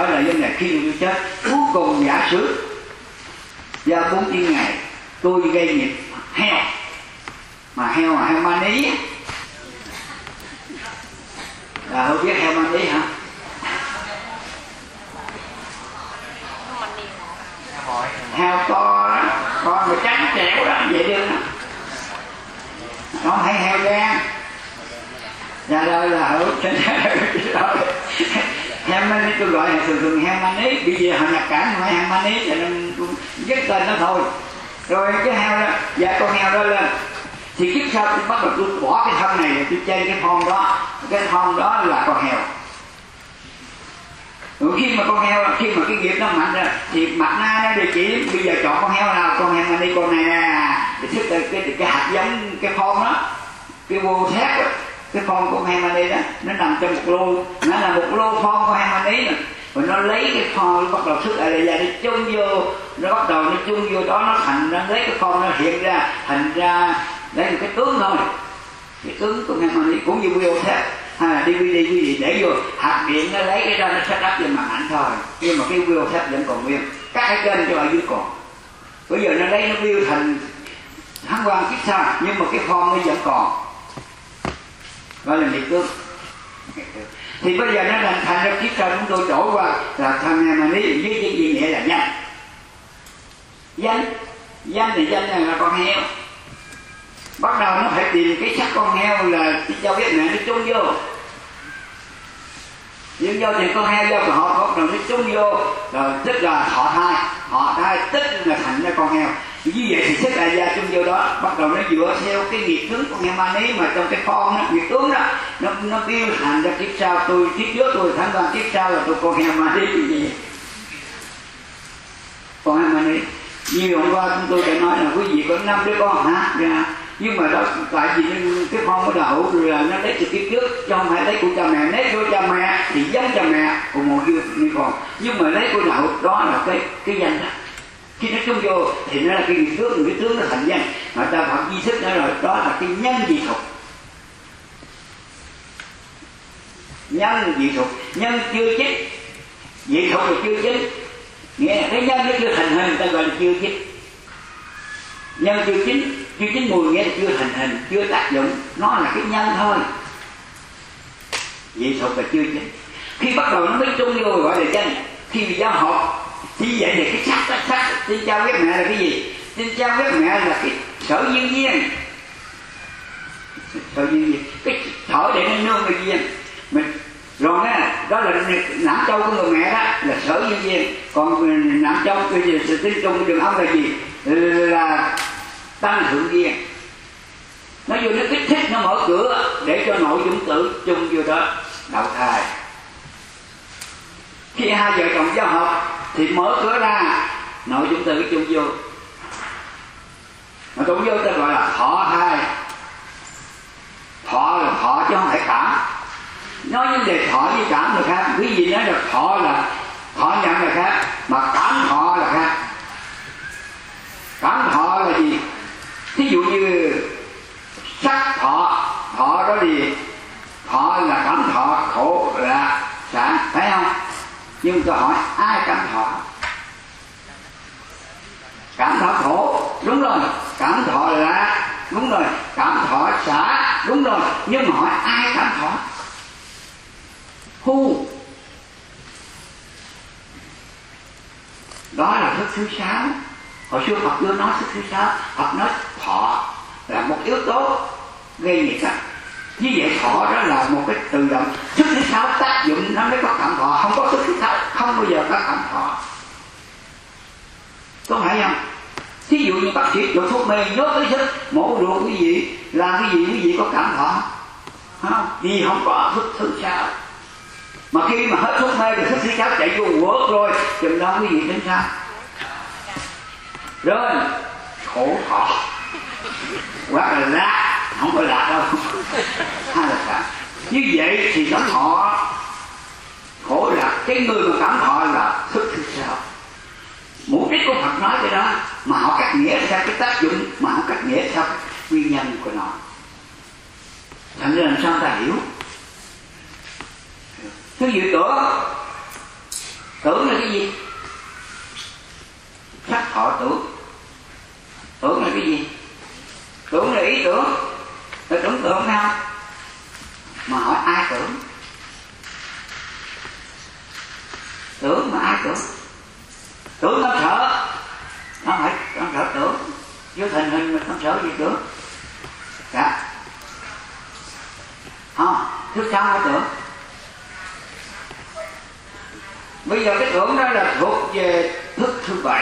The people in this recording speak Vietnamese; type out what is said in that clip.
đó là vấn đề khi tôi chết. Cuối cùng giả sử do 49 ngày tôi gây nghiệp heo, mà heo mani là tôi biết heo mani hả? Heo to đó, con mà trắng trẻo đó, vậy đi đó. Nó thấy heo đen ra đây là ở trên heo mani, tôi gọi là thường heo mani, bây giờ họ nhập cảnh phải heo mani cho nên tôi dứt tên nó thôi. Rồi cái heo đó, dạ con heo đó lên thì kiếp sau tôi bắt đầu tôi bỏ cái thân này, tôi chơi cái phong đó, cái phong đó là con heo. Rồi khi mà con heo, khi mà cái nghiệp nó mạnh ra thì mặt na nó địa chỉ bây giờ chọn con heo nào, con heo mani con này nè, thì thức cái hạt giống cái phong đó, cái vô thép đó, cái phong của heo mani đó nó nằm trong một lô, nó là một lô phong của heo mani nè. Rồi nó lấy cái phong, nó bắt đầu thức ở đây ra, nó chung vô, nó bắt đầu nó chung vô đó, nó thành ra lấy cái phong nó hiện ra, thành ra lấy một cái tướng thôi, cái tướng của heo mani cũng như vô thép hay là DVD để vô hạt điện, nó lấy cái đó nó set up trên màn ảnh thôi, nhưng mà cái wheel thép vẫn còn nguyên, các cái kênh cho ở dưới còn. Bây giờ nó lấy nó wheel thành thắng quan kiếp sau, nhưng mà cái form nó vẫn còn, gọi là nghiệp tướng. Thì bây giờ nó thành ra kiếp sau chúng tôi đổi qua là thằng heo mani với cái gì nghĩa là danh thì danh này là con heo. Bắt đầu nó phải tìm cái xác con heo là cho biết mẹ nó chung vô. Nhưng vô thì con heo vô họ bắt đầu nó chung vô, rồi tức là họ thai tức là thành ra con heo. Như vậy thì sức đại gia chung vô đó, bắt đầu nó dựa theo cái nghiệp tướng con heo mani mà trong cái form nó nghiệp tướng đó, nó tiêu thành ra kiếp sau tôi, kiếp trước tôi thắng quan kiếp sau là tôi con heo mani cái gì? Con heo mani. Như hôm qua chúng tôi đã nói là quý vị có 5 đứa con hả? Dạ. Nhưng mà đó tại vì cái phong cái đậu là nó lấy từ kiếp trước, cho không phải lấy của cha mẹ, lấy của cha mẹ thì giống cha mẹ cùng một như con, nhưng mà lấy của đậu đó là cái danh đó. Khi nó chung vô thì nó là cái nghiệp tướng, cái tướng nó thành danh, mà ta học di thức nữa rồi, đó là cái nhân dị thục. Nhân dị thục, nhân chưa chết, dị thục là chưa chết, nghĩa là cái nhân nó chưa thành hình, ta gọi là chưa chết. Nhân chưa chín mùi nghĩa là chưa thành hình, chưa tác dụng, nó là cái nhân thôi. Dị thục là chưa chín. Khi bắt đầu nó mới chung vô gọi là danh. Khi mà giáo học thì vậy thì cái sắc tin cha ghét mẹ là cái gì? Tin cha ghét mẹ là cái sở duyên duyên. Sở duyên duyên, cái thở để nó nương là duyên. Mình rồi đó là nãm châu của người mẹ đó là sở duyên duyên. Còn nãm châu cái gì tin chung đường ông là gì? Là tăng thượng duyên. Nó vô nó kích thích, nó mở cửa để cho nội dung tử chung vô đó đậu thai. Khi hai vợ chồng giao hợp thì mở cửa ra, nội dung tử chung vô. Mà chung vô ta gọi là thọ thai. Thọ là thọ chứ không phải cảm. Nói vấn đề thọ với cảm là khác. Quý vị nói là thọ nhận là khác, mà cảm thọ là khác. Cảm thọ là gì? Thí dụ như sắc thọ, thọ đó thì thọ là cảm thọ, khổ là sản, phải không? Nhưng tôi hỏi ai cảm thọ? Cảm thọ khổ, đúng rồi. Cảm thọ là, đúng rồi. Cảm thọ xả, đúng rồi. Nhưng mà hỏi ai cảm thọ? Hu. Đó là thức thứ 6. Hồi xưa Phật chưa nói thức thứ 6, Phật nói thọ là một yếu tố gây nghiệp đó. Như vậy thọ đó là một cái tự động. Thức thứ 6 tác dụng nó mới có cảm thọ, không có thức thứ 6 không bao giờ có cảm thọ. Có phải không? Thí dụ như bác sĩ cho thuốc mê nhốt cái thức mổ ruột quý vị, làm cái gì quý vị có cảm thọ không? Vì không có thức thứ 6. Mà khi mà hết thuốc mê thì thức thứ 6 chạy vô quớt rồi, chừng đó quý vị tính sao? Rồi khổ thọ, hoặc là lạc, không có lạc đâu, hay là sao? Như vậy thì nó thọ khổ lạc. Cái người mà cảm thọ là thức thứ 6. Mục đích của Phật nói cái đó, mà họ cắt nghĩa theo cái tác dụng, mà họ cắt nghĩa theo cái nguyên nhân của nó. Thành ra làm sao ta hiểu? Thứ dự tưởng Tưởng là cái gì? Sắc thọ tưởng. Tưởng là cái gì? Tưởng là ý tưởng. Là tưởng tượng nào? Mà hỏi ai tưởng? Tưởng mà ai tưởng? Tưởng tâm sợ. Nó phải tâm sợ tưởng. Chứ thành hình mà tâm sợ gì tưởng? Dạ. Không, thức sao mới tưởng? Bây giờ cái tưởng đó là thuộc về thức thứ 7.